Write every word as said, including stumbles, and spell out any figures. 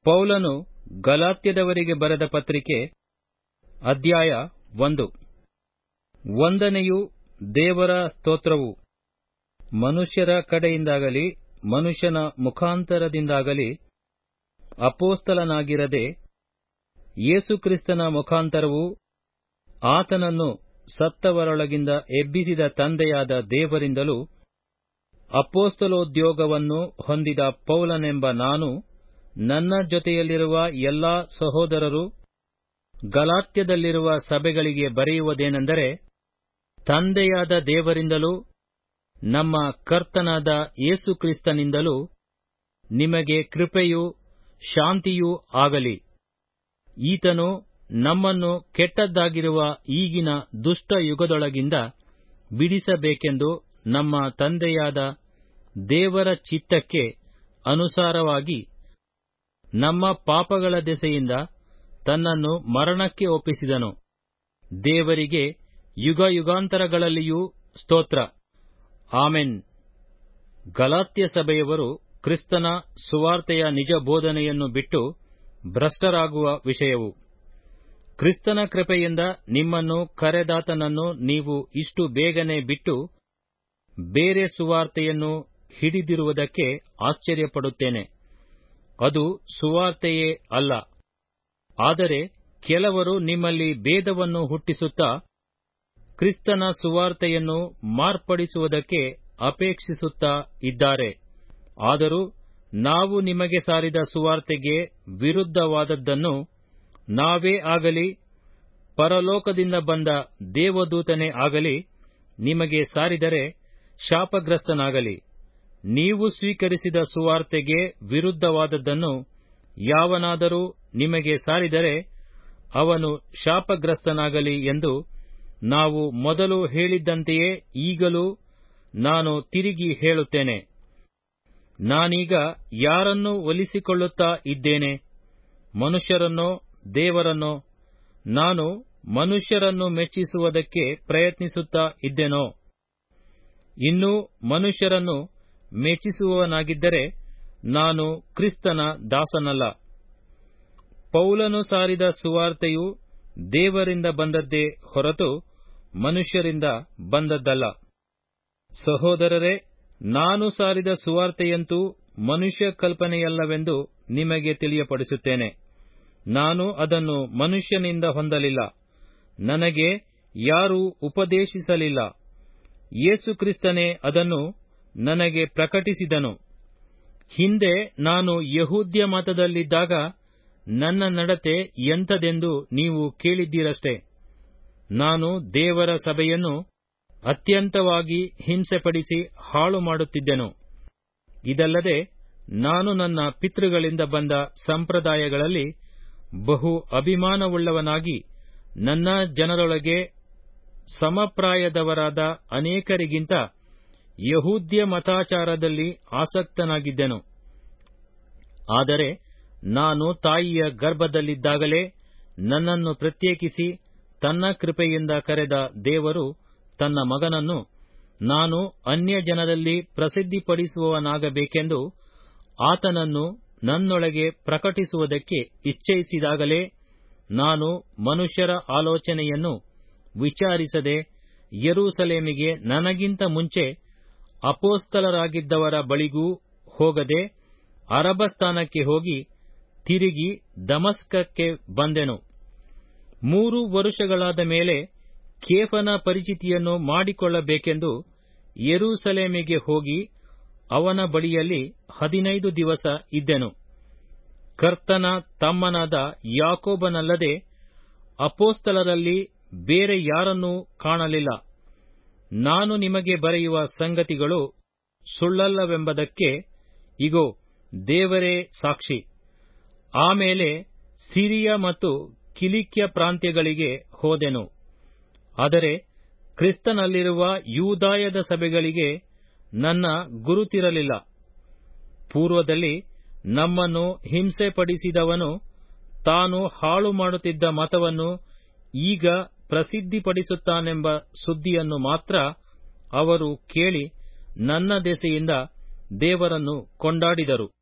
ಪೌಲನು ಗಲಾತ್ಯದವರಿಗೆ ಬರೆದ ಪತ್ರಿಕೆ ಅಧ್ಯಾಯ ಒಂದು. ವಂದನೆಯು ದೇವರ ಸ್ತೋತ್ರವು ಮನುಷ್ಯರ ಕಡೆಯಿಂದಾಗಲಿ ಮನುಷ್ಯನ ಮುಖಾಂತರದಿಂದಾಗಲಿ ಅಪೊಸ್ತಲನಾಗಿರದೆ ಯೇಸುಕ್ರಿಸ್ತನ ಮುಖಾಂತರವೂ ಆತನನ್ನು ಸತ್ತವರೊಳಗಿಂದ ಎಬ್ಬಿಸಿದ ತಂದೆಯಾದ ದೇವರಿಂದಲೂ ಅಪೊಸ್ತಲೋದ್ಯೋಗವನ್ನು ಹೊಂದಿದ ಪೌಲನೆಂಬ ನಾನು ನನ್ನ ಜೊತೆಯಲ್ಲಿರುವ ಎಲ್ಲಾ ಸಹೋದರರು ಗಲಾತ್ಯದಲ್ಲಿರುವ ಸಭೆಗಳಿಗೆ ಬರೆಯುವುದೇನೆಂದರೆ, ತಂದೆಯಾದ ದೇವರಿಂದಲೂ ನಮ್ಮ ಕರ್ತನಾದ ಯೇಸುಕ್ರಿಸ್ತನಿಂದಲೂ ನಿಮಗೆ ಕೃಪೆಯೂ ಶಾಂತಿಯೂ ಆಗಲಿ. ಈತನು ನಮ್ಮನ್ನು ಕೆಟ್ಟದ್ದಾಗಿರುವ ಈಗಿನ ದುಷ್ಟ ಯುಗದೊಳಗಿಂದ ಬಿಡಿಸಬೇಕೆಂದು ನಮ್ಮ ತಂದೆಯಾದ ದೇವರ ಚಿತ್ತಕ್ಕೆ ಅನುಸಾರವಾಗಿ ನಮ್ಮ ಪಾಪಗಳ ದೆಸೆಯಿಂದ ತನ್ನನ್ನು ಮರಣಕ್ಕೆ ಒಪ್ಪಿಸಿದನು. ದೇವರಿಗೆ ಯುಗಯುಗಾಂತರಗಳಲ್ಲಿಯೂ ಸ್ತೋತ್ರ. ಆಮೆನ್. ಗಲಾತ್ಯ ಸಭೆಯವರು ಕ್ರಿಸ್ತನ ಸುವಾರ್ತೆಯ ನಿಜ ಬೋಧನೆಯನ್ನು ಬಿಟ್ಟು ಭ್ರಷ್ಟರಾಗುವ ವಿಷಯವು. ಕ್ರಿಸ್ತನ ಕೃಪೆಯಿಂದ ನಿಮ್ಮನ್ನು ಕರೆದಾತನನ್ನು ನೀವು ಇಷ್ಟು ಬೇಗನೆ ಬಿಟ್ಟು ಬೇರೆ ಸುವಾರ್ತೆಯನ್ನು ಹಿಡಿದಿರುವುದಕ್ಕೆ ಆಶ್ಚರ್ಯಪಡುತ್ತೇನೆ. ಅದು ಸುವಾರ್ತೆಯೇ ಅಲ್ಲ. ಆದರೆ ಕೆಲವರು ನಿಮ್ಮಲ್ಲಿ ಭೇದವನ್ನು ಹುಟ್ಟಿಸುತ್ತಾ ಕ್ರಿಸ್ತನ ಸುವಾರ್ತೆಯನ್ನು ಮಾರ್ಪಡಿಸುವುದಕ್ಕೆ ಅಪೇಕ್ಷಿಸುತ್ತಾ ಇದ್ದಾರೆ. ಆದರೂ ನಾವು ನಿಮಗೆ ಸಾರಿದ ಸುವಾರ್ತೆಗೆ ವಿರುದ್ಧವಾದದ್ದನ್ನು ನಾವೇ ಆಗಲಿ ಪರಲೋಕದಿಂದ ಬಂದ ದೇವದೂತನೇ ಆಗಲಿ ನಿಮಗೆ ಸಾರಿದರೆ ಶಾಪಗ್ರಸ್ತನಾಗಲಿ. ನೀವು ಸ್ವೀಕರಿಸಿದ ಸುವಾರ್ತೆಗೆ ವಿರುದ್ಧವಾದದ್ದನ್ನು ಯಾವನಾದರೂ ನಿಮಗೆ ಸಾರಿದರೆ ಅವನು ಶಾಪಗ್ರಸ್ತನಾಗಲಿ ಎಂದು ನಾವು ಮೊದಲು ಹೇಳಿದ್ದಂತೆಯೇ ಈಗಲೂ ನಾನು ತಿರುಗಿ ಹೇಳುತ್ತೇನೆ. ನಾನೀಗ ಯಾರನ್ನು ಒಲಿಸಿಕೊಳ್ಳುತ್ತಾ ಇದ್ದೇನೆ? ಮನುಷ್ಯರನ್ನೋ ದೇವರನ್ನೋ? ನಾನು ಮನುಷ್ಯರನ್ನು ಮೆಚ್ಚಿಸುವುದಕ್ಕೆ ಪ್ರಯತ್ನಿಸುತ್ತಾ ಇದ್ದೆನೋ? ಇನ್ನೂ ಮನುಷ್ಯರನ್ನು ಮೆಚ್ಚಿಸುವವನಾಗಿದ್ದರೆ ನಾನು ಕ್ರಿಸ್ತನ ದಾಸನಲ್ಲ. ಪೌಲನು ಸಾರಿದ ಸುವಾರ್ತೆಯು ದೇವರಿಂದ ಬಂದದ್ದೇ ಹೊರತು ಮನುಷ್ಯರಿಂದ ಬಂದದ್ದಲ್ಲ. ಸಹೋದರರೇ, ನಾನು ಸಾರಿದ ಸುವಾರ್ತೆಯಂತೂ ಮನುಷ್ಯ ಕಲ್ಪನೆಯಲ್ಲವೆಂದು ನಿಮಗೆ ತಿಳಿಯಪಡಿಸುತ್ತೇನೆ. ನಾನು ಅದನ್ನು ಮನುಷ್ಯನಿಂದ ಹೊಂದಲಿಲ್ಲ, ನನಗೆ ಯಾರೂ ಉಪದೇಶಿಸಲಿಲ್ಲ. ಯೇಸುಕ್ರಿಸ್ತನೇ ಅದನ್ನು ನನಗೆ ಪ್ರಕಟಿಸಿದನು. ಹಿಂದೆ ನಾನು ಯೆಹೂದ್ಯ ಮತದಲ್ಲಿದ್ದಾಗ ನನ್ನ ನಡತೆ ಎಂಥದೆಂದು ನೀವು ಕೇಳಿದ್ದೀರಷ್ಟೆ. ನಾನು ದೇವರ ಸಭೆಯನ್ನು ಅತ್ಯಂತವಾಗಿ ಹಿಂಸೆಪಡಿಸಿ ಹಾಳು ಮಾಡುತ್ತಿದ್ದೆನು. ಇದಲ್ಲದೆ ನಾನು ನನ್ನ ಪಿತೃಗಳಿಂದ ಬಂದ ಸಂಪ್ರದಾಯಗಳಲ್ಲಿ ಬಹು ಅಭಿಮಾನವುಳ್ಳವನಾಗಿ ನನ್ನ ಜನರೊಳಗೆ ಸಮಪ್ರಾಯದವರಾದ ಅನೇಕರಿಗಿಂತ ಯೆಹೂದ್ಯ ಮತಾಚಾರದಲ್ಲಿ ಆಸಕ್ತನಾಗಿದ್ದೆನು. ಆದರೆ ನಾನು ತಾಯಿಯ ಗರ್ಭದಲ್ಲಿದ್ದಾಗಲೇ ನನ್ನನ್ನು ಪ್ರತ್ಯೇಕಿಸಿ ತನ್ನ ಕೃಪೆಯಿಂದ ಕರೆದ ದೇವರು ತನ್ನ ಮಗನನ್ನು ನಾನು ಅನ್ಯಜನರಲ್ಲಿ ಪ್ರಸಿದ್ಧಿಪಡಿಸುವವನಾಗಬೇಕೆಂದು ಆತನನ್ನು ನನ್ನೊಳಗೆ ಪ್ರಕಟಿಸುವುದಕ್ಕೆ ಇಚ್ಛಯಿಸಿದಾಗಲೇ ನಾನು ಮನುಷ್ಯರ ಆಲೋಚನೆಯನ್ನು ವಿಚಾರಿಸದೆ ಯೆರೂಸಲೇಮಿಗೆ ನನಗಿಂತ ಮುಂಚೆ ಅಪೊಸ್ತಲರಾಗಿದ್ದವರ ಬಳಿಗೂ ಹೋಗದೆ ಅರಬಸ್ಥಾನಕ್ಕೆ ಹೋಗಿ ತಿರುಗಿ ದಮಸ್ಕಕ್ಕೆ ಬಂದೆನು. ಮೂರು ವರುಷಗಳಾದ ಮೇಲೆ ಕೇಫನ ಪರಿಚಿತಿಯನ್ನು ಮಾಡಿಕೊಳ್ಳಬೇಕೆಂದು ಯೆರೂಸಲೇಮಿಗೆ ಹೋಗಿ ಅವನ ಬಳಿಯಲ್ಲಿ ಹದಿನೈದು ದಿವಸ ಇದ್ದೆನು. ಕರ್ತನ ತಮ್ಮನಾದ ಯಾಕೋಬನಲ್ಲದೆ ಅಪೊಸ್ತಲರಲ್ಲಿ ಬೇರೆ ಯಾರನ್ನೂ ಕಾಣಲಿಲ್ಲ. ನಾನು ನಿಮಗೆ ಬರೆಯುವ ಸಂಗತಿಗಳು ಸುಳ್ಳಲ್ಲವೆಂಬುದಕ್ಕೆ ಇಗೋ ದೇವರೇ ಸಾಕ್ಷಿ. ಆಮೇಲೆ ಸಿರಿಯ ಮತ್ತು ಕಿಲಿಕ್ಯ ಪ್ರಾಂತ್ಯಗಳಿಗೆ ಹೋದೆನು. ಆದರೆ ಕ್ರಿಸ್ತನಲ್ಲಿರುವ ಯೂದಾಯದ ಸಭೆಗಳಿಗೆ ನನ್ನ ಗುರುತಿರಲಿಲ್ಲ. ಪೂರ್ವದಲ್ಲಿ ನಮ್ಮನ್ನು ಹಿಂಸೆಪಡಿಸಿದವನು ತಾನು ಹಾಳು ಮಾಡುತ್ತಿದ್ದ ಮತವನ್ನು ಈಗ ಪ್ರಸಿದ್ಧಿಪಡಿಸುತ್ತಾನೆಂಬ ಸುದ್ದಿಯನ್ನು ಮಾತ್ರ ಅವರು ಕೇಳಿ ನನ್ನ ದೆಸೆಯಿಂದ ದೇವರನ್ನು ಕೊಂಡಾಡಿದರು.